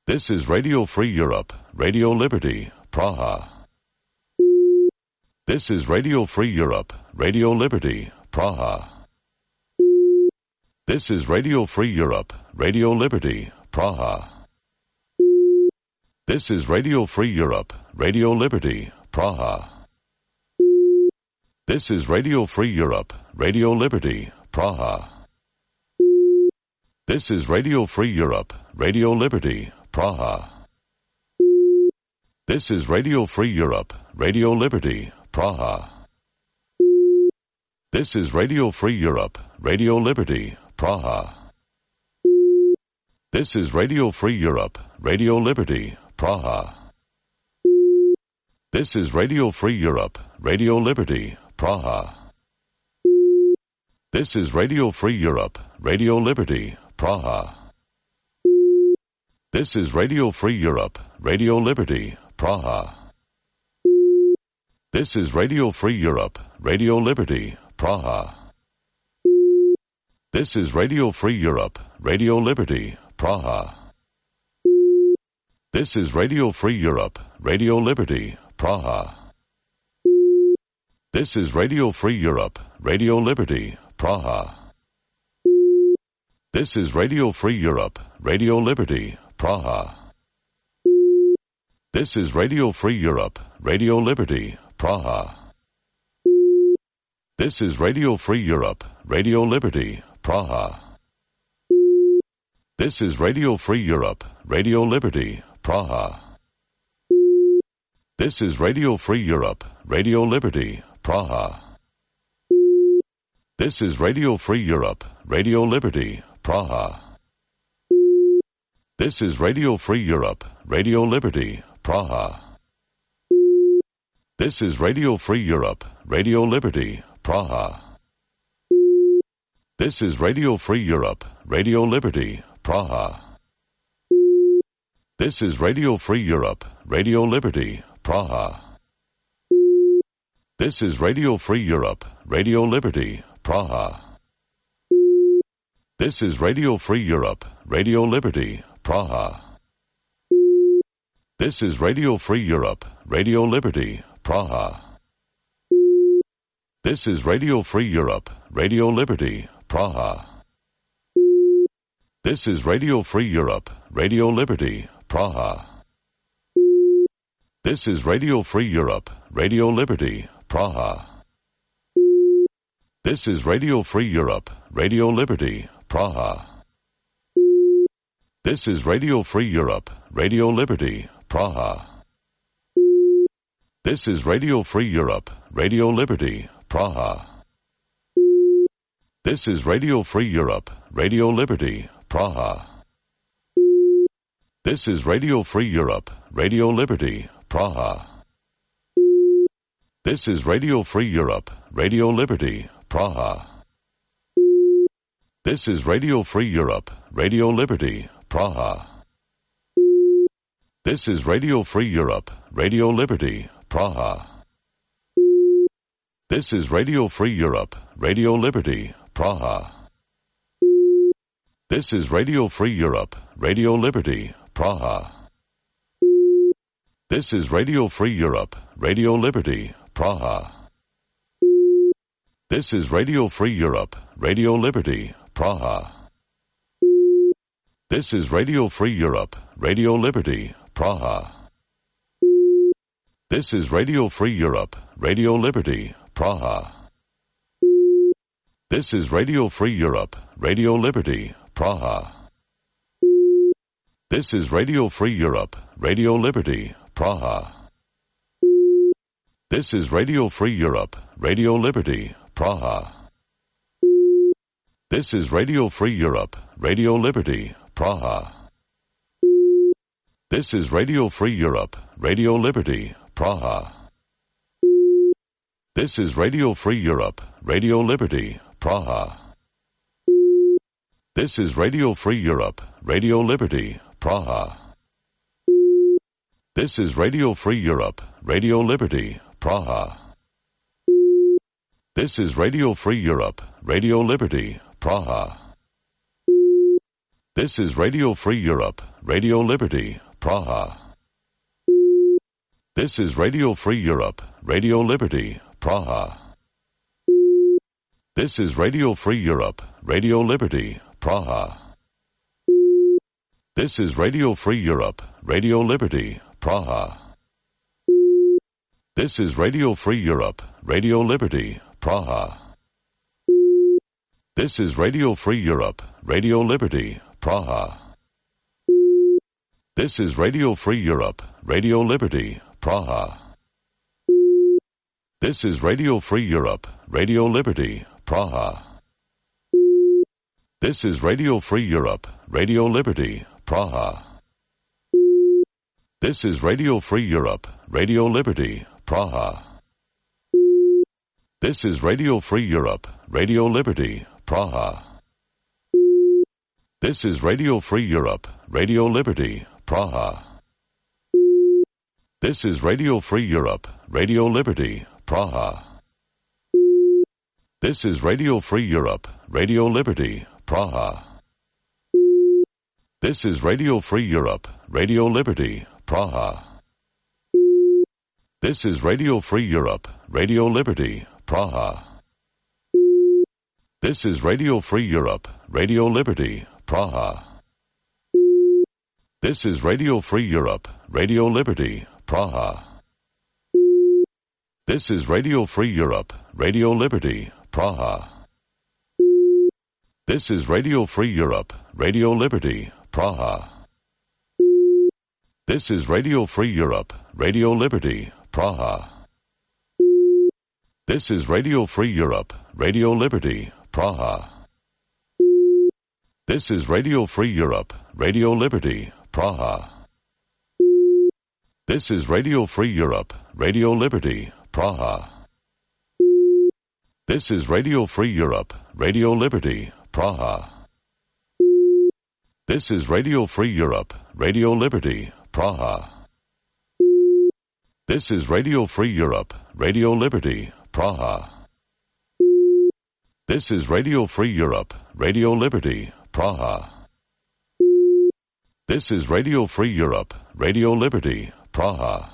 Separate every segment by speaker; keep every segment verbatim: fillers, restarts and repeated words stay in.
Speaker 1: This is Radio Free Europe, Radio Liberty, Praha. This is Radio Free Europe, Radio Liberty, Praha. This is Radio Free Europe, Radio Liberty, Praha. This is Radio Free Europe, Radio Liberty, Praha. This is Radio Free Europe, Radio Liberty, Praha. This is Radio Free Europe, Radio Liberty, Praha. This is Radio Free Europe, Radio Liberty, Praha. This is Radio Free Europe, Radio Liberty, Praha. This is Radio Free Europe, Radio Liberty, Praha. This is Radio Free Europe, Radio Liberty, Praha. This is Radio Free Europe, Radio Liberty, Praha. This is Radio Free Europe, Radio Liberty, Praha. This is Radio Free Europe, Radio Liberty, Praha. This is Radio Free Europe, Radio Liberty, Praha. This is Radio Free Europe, Radio Liberty, Praha. This is Radio Free Europe, Radio Liberty, Praha. This is Radio Free Europe, Radio Liberty, Praha. This is Radio Free Europe, Radio Liberty, Praha. This is Radio Free Europe, Radio Liberty, Praha. This is Radio Free Europe, Radio Liberty, Praha. This is Radio Free Europe, Radio Liberty, Praha. This is Radio Free Europe, Radio Liberty, Praha. This is Radio Free Europe, Radio Liberty, Praha. This is Radio Free Europe, Radio Liberty, Praha. This is Radio Free Europe, Radio Liberty, Praha. This is Radio Free Europe, Radio Liberty, Praha. This is Radio Free Europe, Radio Liberty, Praha. This is Radio Free Europe, Radio Liberty, Praha. This is Radio Free Europe, Radio Liberty, Praha. This is Radio Free Europe, Radio Liberty, Praha. This is Radio Free Europe, Radio Liberty, Praha. This is Radio Free Europe, Radio Liberty, Praha. This is Radio Free Europe, Radio Liberty, Praha. This is Radio Free Europe, Radio Liberty, Praha. This is Radio Free Europe, Radio Liberty, Praha. This is Radio Free Europe, Radio Liberty, Praha. This is Radio Free Europe, Radio Liberty, Praha. This is Radio Free Europe, Radio Liberty, Praha. This is Radio Free Europe, Radio Liberty, Praha. This is Radio Free Europe, Radio Liberty, Praha. This is Radio Free Europe, Radio Liberty, Praha. This is Radio Free Europe, Radio Liberty, Praha. This is Radio Free Europe, Radio Liberty, Praha. This is Radio Free Europe, Radio Liberty, Praha. This is Radio Free Europe, Radio Liberty, Praha. This is Radio Free Europe, Radio Liberty, Praha. This is Radio Free Europe, Radio Liberty, Praha. This is Radio Free Europe, Radio Liberty, Praha. This is Radio Free Europe, Radio Liberty, Praha. This is Radio Free Europe, Radio Liberty, Praha. This is Radio Free Europe, Radio Liberty, Praha. This is Radio Free Europe, Radio Liberty, Praha. This is Radio Free Europe, Radio Liberty, Praha. This is Radio Free Europe, Radio Liberty, Praha. This is Radio Free Europe, Radio Liberty, Praha. This is Radio Free Europe, Radio Liberty, Praha. This is Radio Free Europe, Radio Liberty, Praha. This is Radio Free Europe, Radio Liberty, Praha. This is Radio Free Europe, Radio Liberty, Praha. This is Radio Free Europe, Radio Liberty, Praha. This is Radio Free Europe, Radio Liberty, Praha. This is Radio Free Europe, Radio Liberty, Praha. This is Radio Free Europe, Radio Liberty, Praha. This is Radio Free Europe, Radio Liberty, Praha. This is Radio Free Europe, Radio Liberty, Praha. This is Radio Free Europe, Radio Liberty, Praha. This is Radio Free Europe, Radio Liberty, Praha. This is Radio Free Europe, Radio Liberty, Praha. This is Radio Free Europe, Radio Liberty, Praha. This is Radio Free Europe, Radio Liberty, Praha. This is Radio Free Europe, Radio Liberty, Praha. This is Radio Free Europe, Radio Liberty, Praha. This is Radio Free Europe, Radio Liberty, Praha. This is Radio Free Europe, Radio Liberty, Praha. This is Radio Free Europe, Radio Liberty, Praha. This is Radio Free Europe, Radio Liberty, Praha. This is Radio Free Europe, Radio Liberty, Praha. This is Radio Free Europe, Radio Liberty, Praha. This is Radio Free Europe, Radio Liberty, Praha. This is Radio Free Europe, Radio Liberty, Praha. This is Radio Free Europe, Radio Liberty, Praha. This is Radio Free Europe, Radio Liberty, Praha. This is Radio Free Europe, Radio Liberty, Praha. This is Radio Free Europe, Radio Liberty, Praha.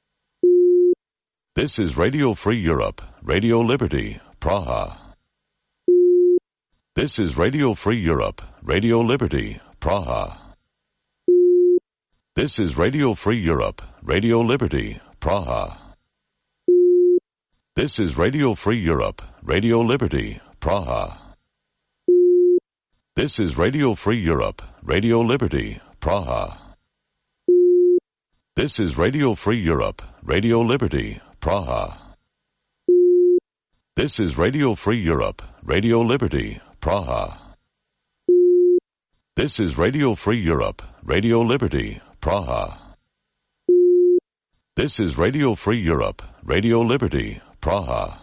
Speaker 1: This is Radio Free Europe, Radio Liberty, Praha. This is Radio Free Europe, Radio Liberty, Praha. This is Radio Free Europe, Radio Liberty, Praha. This is Radio Free Europe, Radio Liberty, Praha. This is Radio Free Europe, Radio Liberty, Praha. This is Radio Free Europe, Radio Liberty, Praha. This is Radio Free Europe, Radio Liberty, Praha. This is Radio Free Europe, Radio Liberty, Praha. This is Radio Free Europe, Radio Liberty, Praha.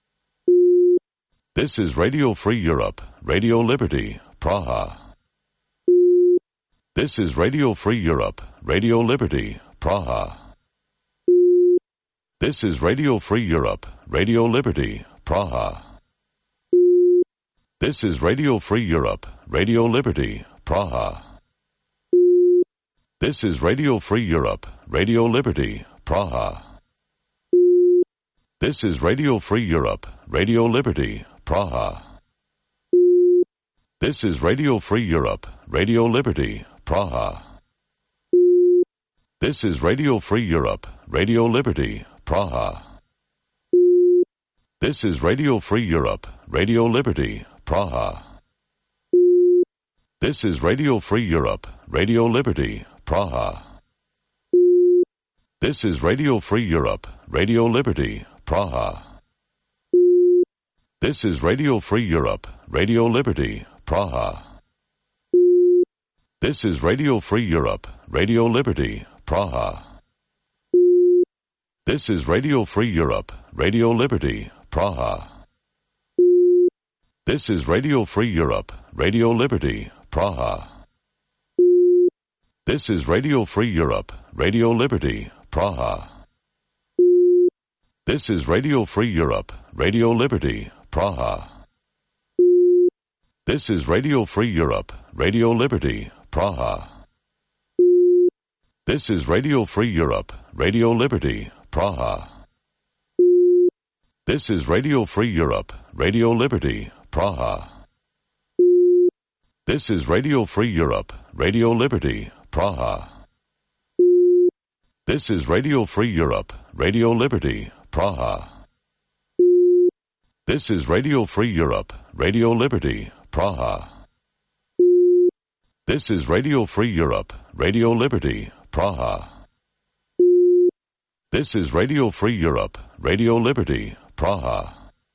Speaker 1: This is Radio Free Europe, Radio Liberty, Praha. This is Radio Free Europe, Radio Liberty, Praha. This is Radio Free Europe, Radio Liberty, Praha. This is Radio Free Europe, Radio Liberty, Praha. This is Radio Free Europe, Radio Liberty, Praha. This is Radio Free Europe, Radio Liberty, Praha. This is Radio Free Europe, Radio Liberty, Praha. This is Radio Free Europe, Radio Liberty, Praha. This is Radio Free Europe, Radio Liberty, Praha. This is Radio Free Europe, Radio Liberty, Praha. This is Radio Free Europe, Radio Liberty, Praha. This is Radio Free Europe, Radio Liberty, Praha. This is Radio Free Europe, Radio Liberty, Praha. This is Radio Free Europe, Radio Liberty, Praha. This is Radio Free Europe, Radio Liberty, Praha. This is Radio Free Europe, Radio Liberty, Praha. This is Radio Free Europe, Radio Liberty, Praha. This is Radio Free Europe, Radio Liberty, Praha. This is Radio Free Europe, Radio Liberty, Praha. This is Radio Free Europe, Radio Liberty, Praha. This is Radio Free Europe, Radio Liberty, Praha. This is Radio Free Europe, Radio Liberty, Praha. This is Radio Free Europe, Radio Liberty, Praha. This is Radio Free Europe, Radio Liberty, Praha. This is Radio Free Europe, Radio Liberty, Praha.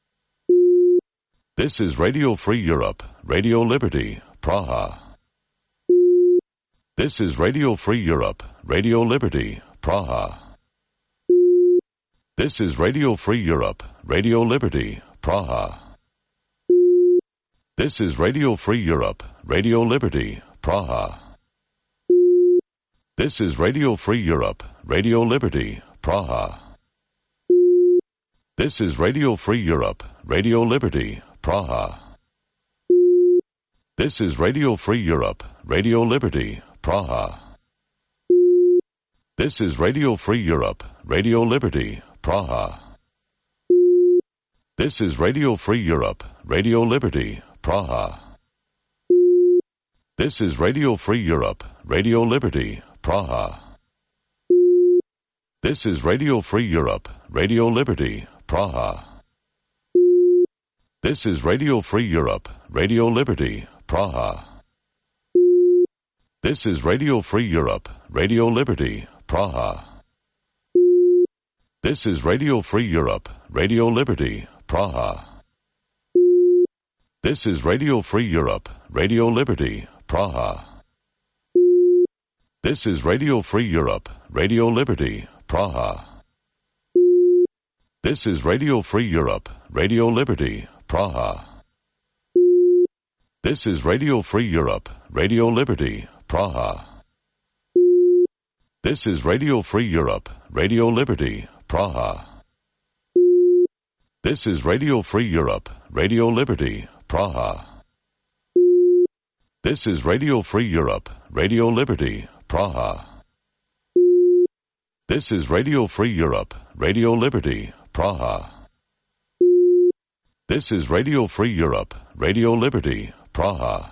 Speaker 1: This is Radio Free Europe, Radio Liberty, Praha. This is Radio Free Europe, Radio Liberty, Praha. This is Radio Free Europe, Radio Liberty, Praha. This is Radio Free Europe, Radio Liberty, Praha. This is Radio Free Europe, Radio Liberty, Praha. This is Radio Free Europe, Radio Liberty, Praha. This is Radio Free Europe, Radio Liberty, Praha. This is Radio Free Europe, Radio Liberty, Praha. This is Radio Free Europe, Radio Liberty, Praha. This is Radio Free Europe, Radio Liberty, Praha. This is Radio Free Europe, Radio Liberty, Praha. This is Radio Free Europe, Radio Liberty, Praha. This is Radio Free Europe, Radio Liberty, Praha. This is Radio Free Europe, Radio Liberty, Praha. This is Radio Free Europe, Radio Liberty, Praha. This is Radio Free Europe, Radio Liberty, Praha. This is Radio Free Europe, Radio Liberty, Praha. This is Radio Free Europe, Radio Liberty, Praha. This is Radio Free Europe, Radio Liberty, Praha. This is Radio Free Europe, Radio Liberty, Praha. This is Radio Free Europe, Radio Liberty, Praha. This is Radio Free Europe, Radio Liberty, Praha. This is Radio Free Europe, Radio Liberty, Praha.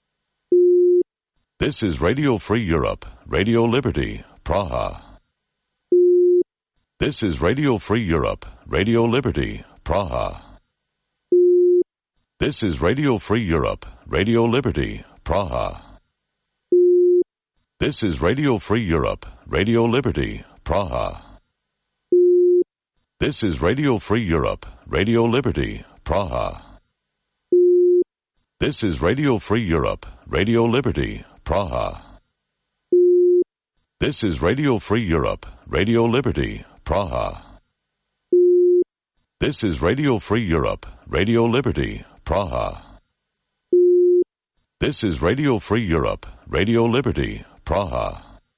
Speaker 1: This is Radio Free Europe, Radio Liberty, Praha. This is Radio Free Europe, Radio Liberty, Praha. This is Radio Free Europe, Radio Liberty, Praha. This is Radio Free Europe, Radio Liberty, Praha. This is Radio Free Europe, Radio Liberty, Praha. This is Radio Free Europe, Radio Liberty, Praha. This is Radio Free Europe, Radio Liberty, Praha. This is Radio Free Europe, Radio Liberty, Praha. This is Radio Free Europe, Radio Liberty, Praha.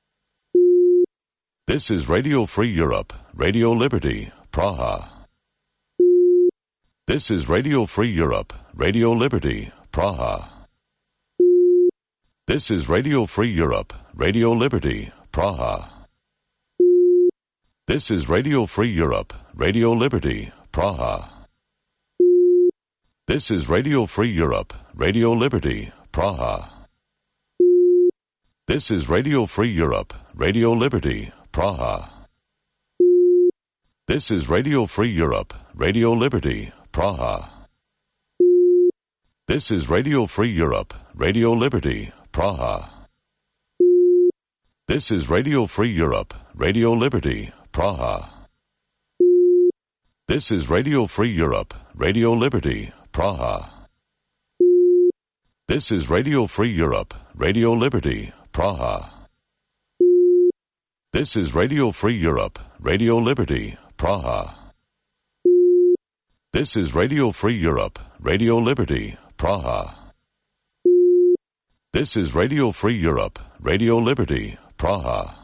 Speaker 1: This is Radio Free Europe, Radio Liberty, Praha. This is Radio Free Europe, Radio Liberty, Praha. This is Radio Free Europe, Radio Liberty, Praha. This is Radio Free Europe, Radio Liberty, Praha. This is Radio Free Europe, Radio Liberty, Praha. This is Radio Free Europe, Radio Liberty, Praha. This is Radio Free Europe, Radio Liberty, Praha. This is Radio Free Europe, Radio Liberty, Praha. This is Radio Free Europe, Radio Liberty, Praha. This is Radio Free Europe, Radio Liberty, Praha. This is Radio Free Europe, Radio Liberty, Praha. This is Radio Free Europe, Radio Liberty, Praha. This is Radio Free Europe, Radio Liberty, Praha. This is Radio Free Europe, Radio Liberty, Praha.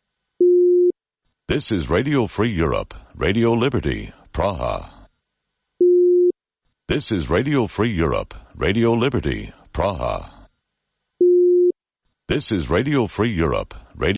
Speaker 1: This is Radio Free Europe, Radio Liberty, Praha. This is Radio Free Europe, Radio Liberty, Praha. This is Radio Free Europe, Radio